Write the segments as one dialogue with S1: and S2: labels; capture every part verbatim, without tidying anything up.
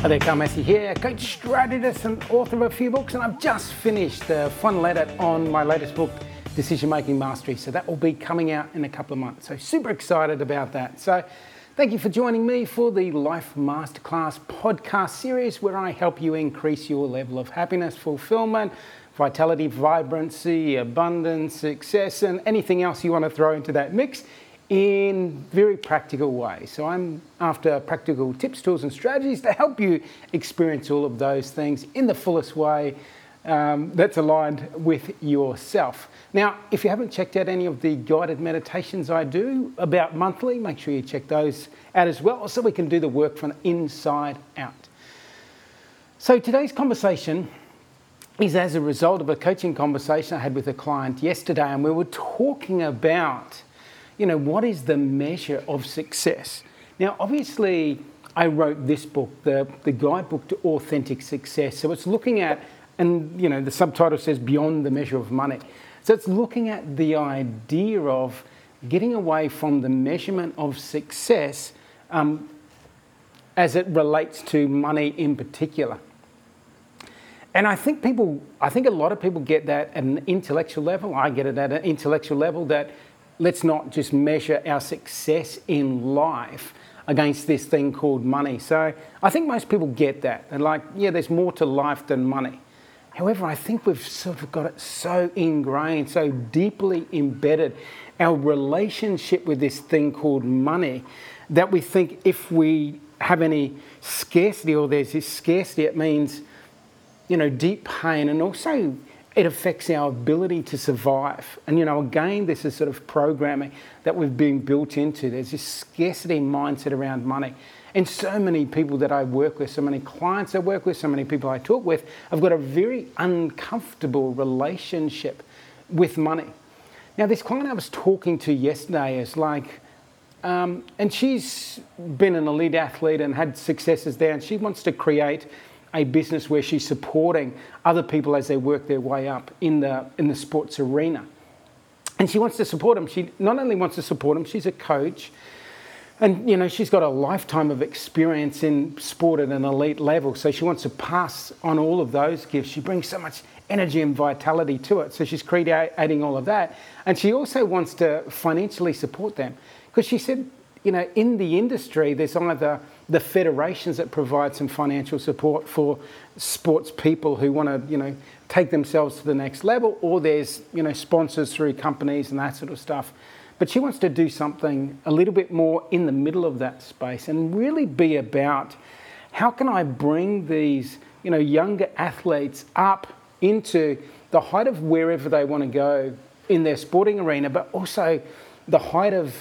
S1: Hi there, Carl Massey here, coach, strategist and author of a few books, and I've just finished the final edit on my latest book, Decision Making Mastery. So that will be coming out in a couple of months. So super excited about that. So thank you for joining me for the Life Masterclass podcast series where I help you increase your level of happiness, fulfillment, vitality, vibrancy, abundance, success, and anything else you want to throw into that mix in very practical ways. So I'm after practical tips, tools and strategies to help you experience all of those things in the fullest way um, that's aligned with yourself. Now, if you haven't checked out any of the guided meditations I do about monthly, make sure you check those out as well so we can do the work from the inside out. So today's conversation is as a result of a coaching conversation I had with a client yesterday, and we were talking about you know, what is the measure of success? Now, obviously, I wrote this book, the, the guidebook to authentic success. So it's looking at, and you know, the subtitle says beyond the measure of money. So it's looking at the idea of getting away from the measurement of success um, as it relates to money in particular. And I think people, I think a lot of people get that at an intellectual level. I get it at an intellectual level that let's not just measure our success in life against this thing called money. So I think most people get that. They're like, yeah, there's more to life than money. However, I think we've sort of got it so ingrained, so deeply embedded, our relationship with this thing called money, that we think if we have any scarcity or there's this scarcity, it means, you know, deep pain, and also it affects our ability to survive. And, you know, again, this is sort of programming that we've been built into. There's this scarcity mindset around money. And so many people that I work with, so many clients I work with, so many people I talk with, have got a very uncomfortable relationship with money. Now, this client I was talking to yesterday is like, um, and she's been an elite athlete and had successes there, and she wants to create a business where she's supporting other people as they work their way up in the in the sports arena. And she wants to support them. She not only wants to support them, she's a coach. And, you know, she's got a lifetime of experience in sport at an elite level. So she wants to pass on all of those gifts. She brings so much energy and vitality to it. So she's creating all of that. And she also wants to financially support them. Because she said, you know, in the industry, there's either the federations that provide some financial support for sports people who want to, you know, take themselves to the next level, or there's, you know, sponsors through companies and that sort of stuff. But she wants to do something a little bit more in the middle of that space and really be about how can I bring these, you know, younger athletes up into the height of wherever they want to go in their sporting arena, but also the height of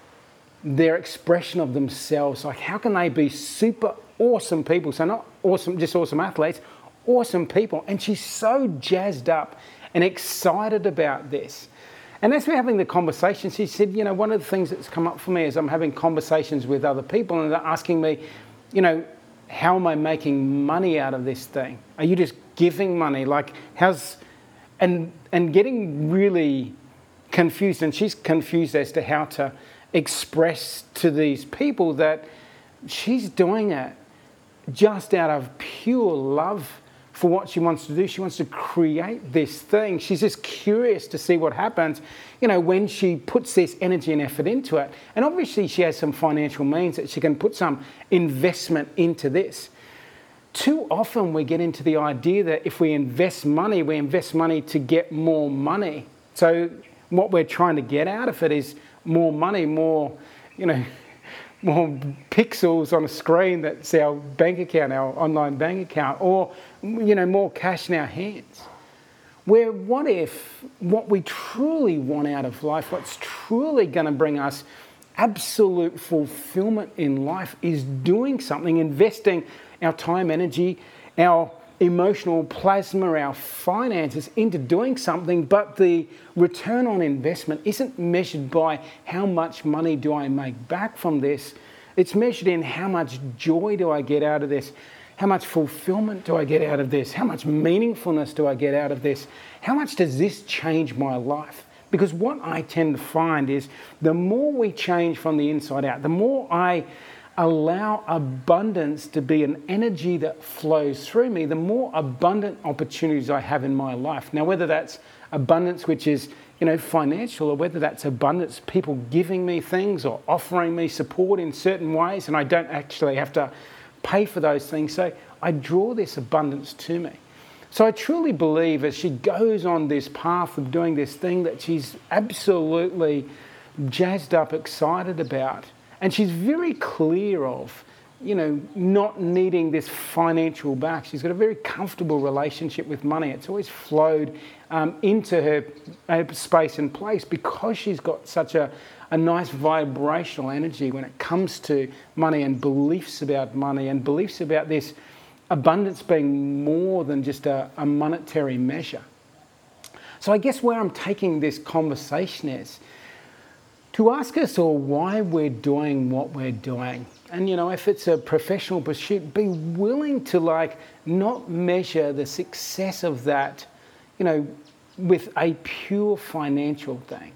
S1: their expression of themselves. Like, how can they be super awesome people? So not awesome, just awesome athletes, awesome people. And she's so jazzed up and excited about this. And as we're having the conversation, she said, you know, one of the things that's come up for me is I'm having conversations with other people and they're asking me, you know, how am I making money out of this thing? Are you just giving money? Like, how's, and and getting really confused. And she's confused as to how to express to these people that she's doing it just out of pure love for what she wants to do. She wants to create this thing. She's just curious to see what happens, you know, when she puts this energy and effort into it. And obviously she has some financial means that she can put some investment into this. Too often we get into the idea that if we invest money, we invest money to get more money. So what we're trying to get out of it is more money, more, you know, more pixels on a screen that's our bank account, our online bank account, or, you know, more cash in our hands. Where what if what we truly want out of life, what's truly going to bring us absolute fulfillment in life is doing something, investing our time, energy, our emotional plasma, our finances into doing something, but the return on investment isn't measured by how much money do I make back from this. It's measured in how much joy do I get out of this, how much fulfillment do I get out of this, how much meaningfulness do I get out of this, how much does this change my life? Because what I tend to find is the more we change from the inside out, the more I allow abundance to be an energy that flows through me, the more abundant opportunities I have in my life. Now, whether that's abundance which is, you know, financial, or whether that's abundance, people giving me things or offering me support in certain ways, and I don't actually have to pay for those things. So I draw this abundance to me. So I truly believe as she goes on this path of doing this thing that she's absolutely jazzed up, excited about, and she's very clear of, you know, not needing this financial back. She's got a very comfortable relationship with money. It's always flowed um, into her, her space and place because she's got such a, a nice vibrational energy when it comes to money and beliefs about money and beliefs about this abundance being more than just a, a monetary measure. So I guess where I'm taking this conversation is to ask us all why we're doing what we're doing. And, you know, if it's a professional pursuit, be willing to, like, not measure the success of that, you know, with a pure financial thing.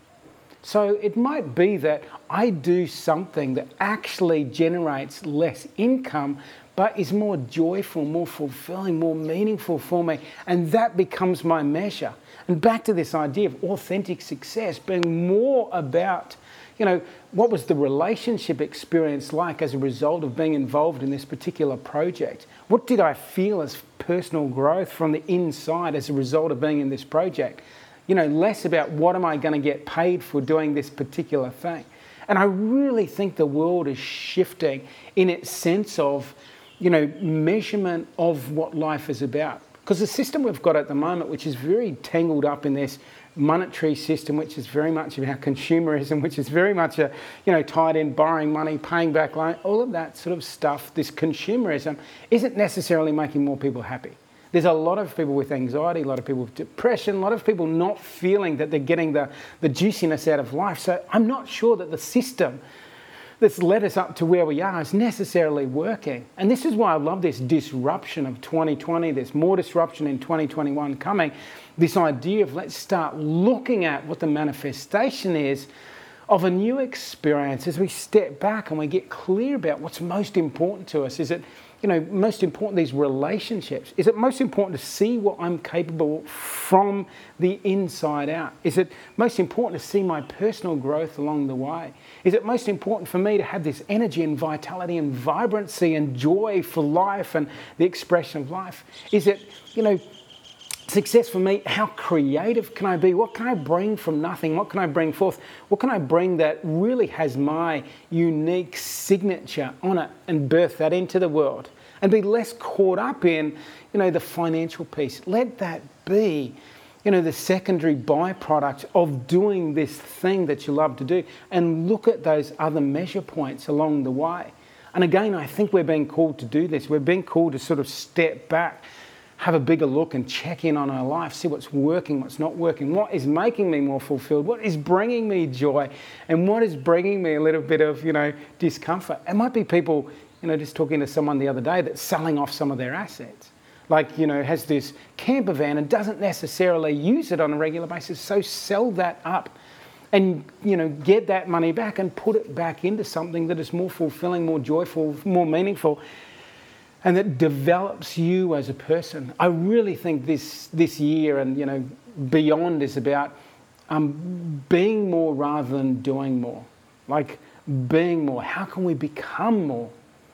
S1: So it might be that I do something that actually generates less income, but is more joyful, more fulfilling, more meaningful for me. And that becomes my measure. And back to this idea of authentic success being more about, you know, what was the relationship experience like as a result of being involved in this particular project? What did I feel as personal growth from the inside as a result of being in this project? You know, less about what am I going to get paid for doing this particular thing. And I really think the world is shifting in its sense of, you know, measurement of what life is about. Because the system we've got at the moment, which is very tangled up in this monetary system, which is very much about consumerism, which is very much, a, you know, tied in borrowing money, paying back loan, all of that sort of stuff, this consumerism, isn't necessarily making more people happy. There's a lot of people with anxiety, a lot of people with depression, a lot of people not feeling that they're getting the, the juiciness out of life. So I'm not sure that the system that's led us up to where we are is necessarily working. And this is why I love this disruption of twenty twenty. There's more disruption in twenty twenty-one coming. This idea of let's start looking at what the manifestation is of a new experience as we step back and we get clear about what's most important to us. Is it, you know, most important, these relationships? Is it most important to see what I'm capable from the inside out? Is it most important to see my personal growth along the way? Is it most important for me to have this energy and vitality and vibrancy and joy for life and the expression of life? Is it, you know, success for me, how creative can I be? What can I bring from nothing? What can I bring forth? What can I bring that really has my unique signature on it and birth that into the world? And be less caught up in, you know, the financial piece. Let that be, you know, the secondary byproduct of doing this thing that you love to do, and look at those other measure points along the way. And again, I think we're being called to do this. We're being called to sort of step back, have a bigger look and check in on our life, see what's working, what's not working, what is making me more fulfilled, what is bringing me joy, and what is bringing me a little bit of, you know, discomfort. It might be people, you know, just talking to someone the other day that's selling off some of their assets. Like, you know, has this camper van and doesn't necessarily use it on a regular basis. So sell that up and, you know, get that money back and put it back into something that is more fulfilling, more joyful, more meaningful, and that develops you as a person. I really think this this year and, you know, beyond is about um, being more rather than doing more. Like, being more. How can we become more?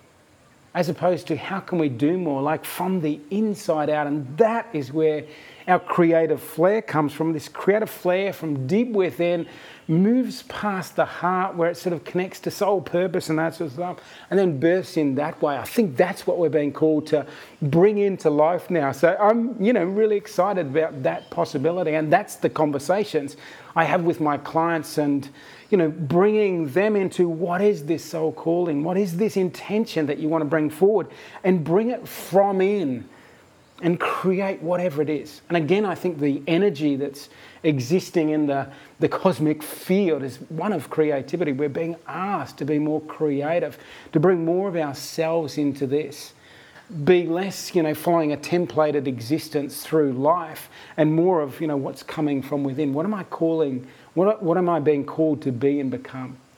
S1: As opposed to how can we do more, like from the inside out. And that is where our creative flair comes from. This creative flair from deep within moves past the heart, where it sort of connects to soul purpose and that sort of stuff, and then bursts in that way. I think that's what we're being called to bring into life now. So I'm, you know, really excited about that possibility. And that's the conversations I have with my clients, and, you know, bringing them into what is this soul calling? What is this intention that you want to bring forward? And bring it from in and create whatever it is. And again, I think the energy that's existing in the, the cosmic field is one of creativity. We're being asked to be more creative, to bring more of ourselves into this. Be less, you know, following a templated existence through life, and more of, you know, what's coming from within. What am I calling, what, what am I being called to be and become?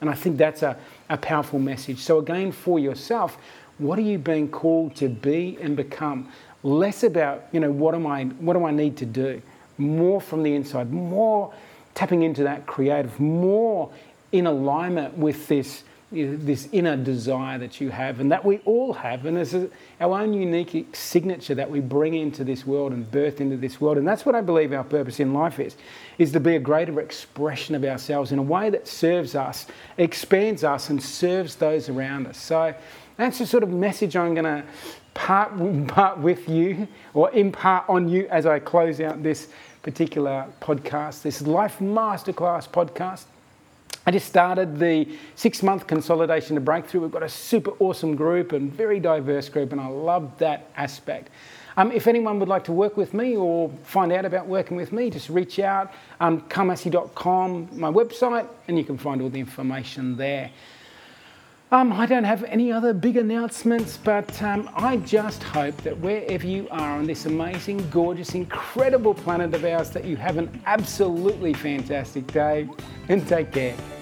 S1: And I think that's a, a powerful message. So again, for yourself, what are you being called to be and become? Less about, you know, what am I, what do I need to do? More from the inside, more tapping into that creative, more in alignment with this, this inner desire that you have and that we all have. And there's a, our own unique signature that we bring into this world and birth into this world. And that's what I believe our purpose in life is, is to be a greater expression of ourselves in a way that serves us, expands us and serves those around us. So that's the sort of message I'm going to part, part with you or impart on you as I close out this particular podcast, this Life Masterclass podcast. I just started the six-month consolidation to breakthrough. We've got a super awesome group and very diverse group, and I love that aspect. Um, if anyone would like to work with me or find out about working with me, just reach out, um, carl massey dot com, my website, and you can find all the information there. Um, I don't have any other big announcements, but um, I just hope that wherever you are on this amazing, gorgeous, incredible planet of ours, that you have an absolutely fantastic day, and take care.